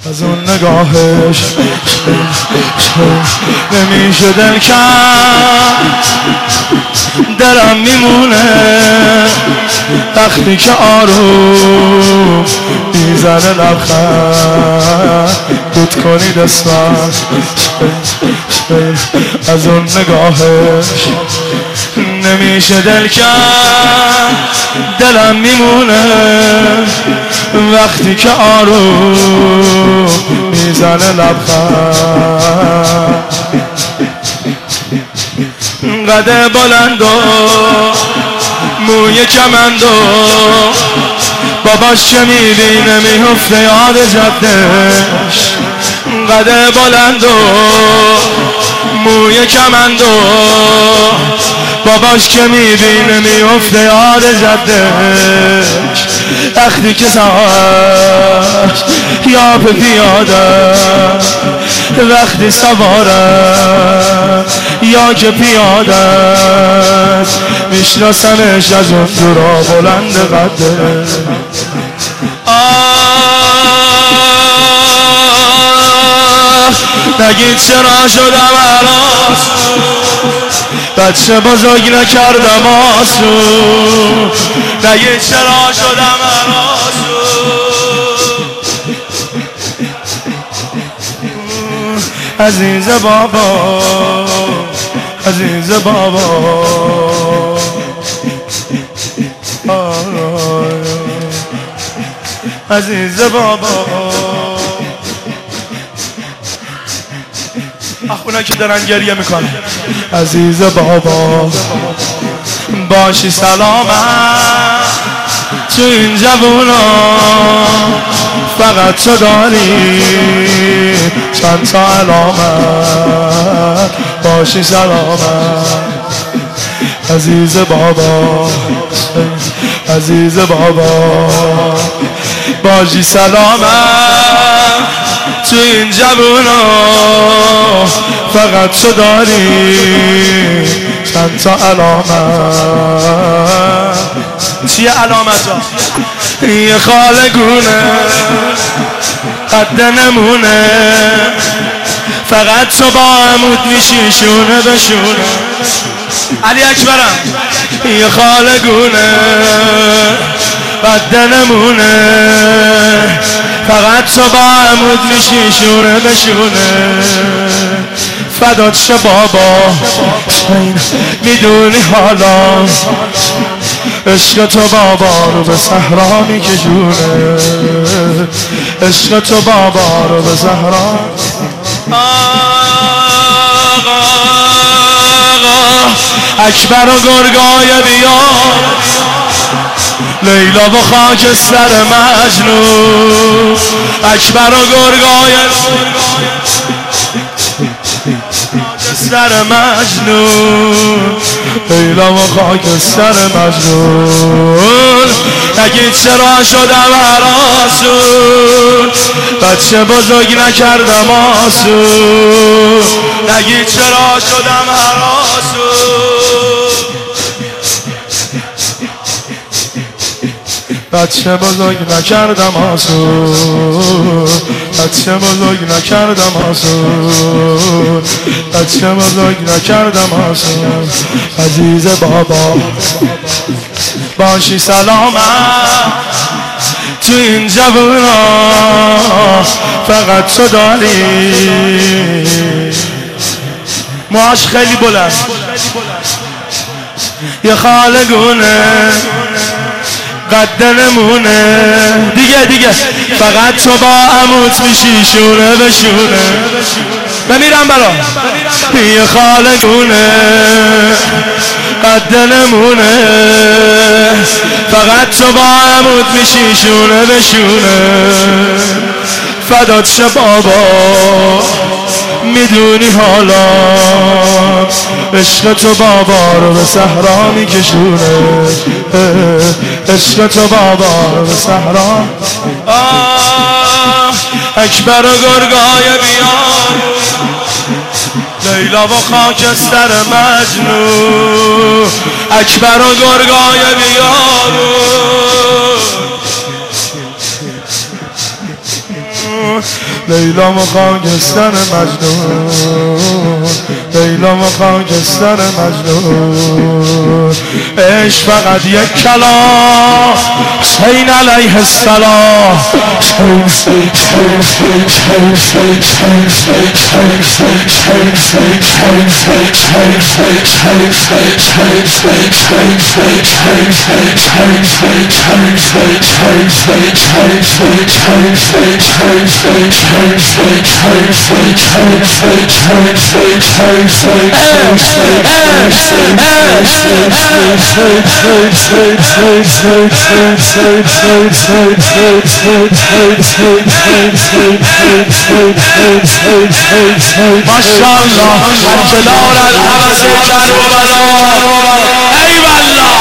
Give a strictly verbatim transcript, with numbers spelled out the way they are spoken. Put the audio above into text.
از اون نگاهش نمیشه دل کرد، دلم میمونه وقتی که آروم میزنه لبخند بود کنی دستم از اون نگاهش نمیشه دل کرد، دلم میمونه وقتی که آروم میزنه لبخند. قد بلند و موی کمند و باباش که میبینه میفته یاد جدش. قد بلند و موی کمند و باباش که میبینه میفته یاد جدش. وقتی که سوارش یا به پیاده، وقتی سوارم یا که پیاده میشناسمش از اون دورا بلند قده. نگید چرا شدم عراس، بچه بزرگ نکردم آسو. نگید چرا شدم عراسو، عزیز بابا عزیز بابا عزیز بابا. اخونا که دارن گریه میکنن. عزیز بابا باشی سلامت تو این جوونا، فقط تو داری چند تا علامت. باشی سلامت عزیز بابا عزیز بابا باشی سلامت تو این جوونا، فقط تو داری چند تا علامت. چیه علامت ها؟ یه خالگونه قد نمونه، فقط تو با عمود میشی شونه به شونه. علی اکبرم. یه خالگونه قد نمونه، فقط تو با عمود میشی شونه به شونه. فدات شه بابا میدونی حالا عشق تو بابا رو به صحرا میکشونه. عشق تو بابا رو به صحرا. آقا اکبر و گرگای بیار، لیلا و خاکستر مجنون. اکبر و گرگای خاکستر مجنون، لیلا و خاکستر مجنون. نگید چرا شدم عراسون، بچه بزرگ نکردم آسون. نگید چرا شدم عراسون، بچه بزرگ نکردم آسون. بچه بزرگ نکردم آسون. بچه بزرگ نکردم آسون. عزیز بابا باشی سلامت تو این جوونا، فقط تو داری. موهاش خیلی بلند، یه خالگونه قد نمونه. دیگه دیگه فقط تو با عمود میشی شونه به شونه. بمیرم برا. یه خالگونه قد نمونه، فقط تو با عمود میشی شونه به شونه. فدات شه بابا میدونی حالا عشق تو بابا رو به صحرا میکشونه. عشق تو بابا رو به صحرا. اکبر و گرگای بیار، لیلا و خاکستر مجنون. اکبر و گرگای بیار، لیلا مخاکستر مجنون لیلا مخاکستر مجنون عشق فقط یک کلام حسین علیه السلام ماشاءالله الجلال العرض کربلا ای والله